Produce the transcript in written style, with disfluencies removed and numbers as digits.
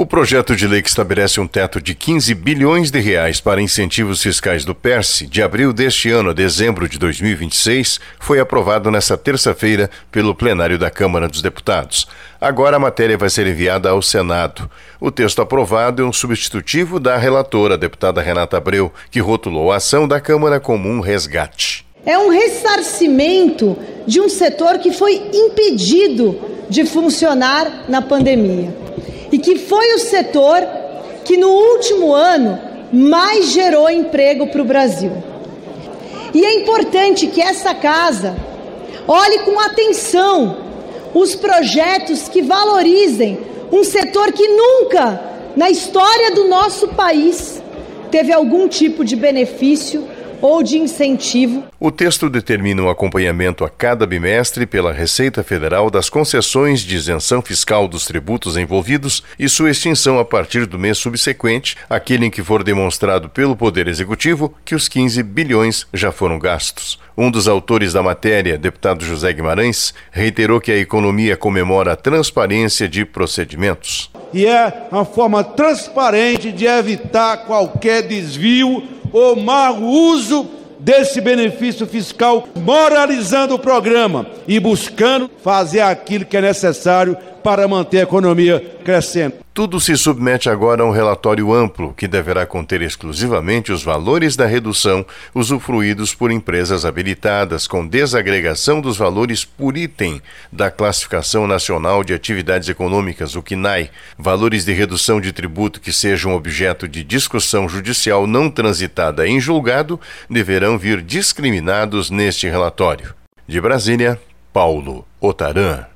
O projeto de lei que estabelece um teto de 15 bilhões de reais para incentivos fiscais do PERSE, de abril deste ano a dezembro de 2026, foi aprovado nesta terça-feira pelo plenário da Câmara dos Deputados. Agora a matéria vai ser enviada ao Senado. O texto aprovado é um substitutivo da relatora, a deputada Renata Abreu, que rotulou a ação da Câmara como um resgate. É um ressarcimento de um setor que foi impedido de funcionar na pandemia. E que foi o setor que no último ano mais gerou emprego para o Brasil. E é importante que essa casa olhe com atenção os projetos que valorizem um setor que nunca, na história do nosso país, teve algum tipo de benefício ou de incentivo. O texto determina um acompanhamento a cada bimestre pela Receita Federal das concessões de isenção fiscal dos tributos envolvidos e sua extinção a partir do mês subsequente, aquele em que for demonstrado pelo Poder Executivo que os 15 bilhões já foram gastos. Um dos autores da matéria, deputado José Guimarães, reiterou que a economia comemora a transparência de procedimentos. E é uma forma transparente de evitar qualquer desvio ou mau uso desse benefício fiscal, moralizando o programa e buscando fazer aquilo que é necessário para manter a economia crescendo. Tudo se submete agora a um relatório amplo que deverá conter exclusivamente os valores da redução usufruídos por empresas habilitadas, com desagregação dos valores por item da Classificação Nacional de Atividades Econômicas, o CNAE. Valores de redução de tributo que sejam objeto de discussão judicial não transitada em julgado deverão vir discriminados neste relatório. De Brasília, Paulo Otarã.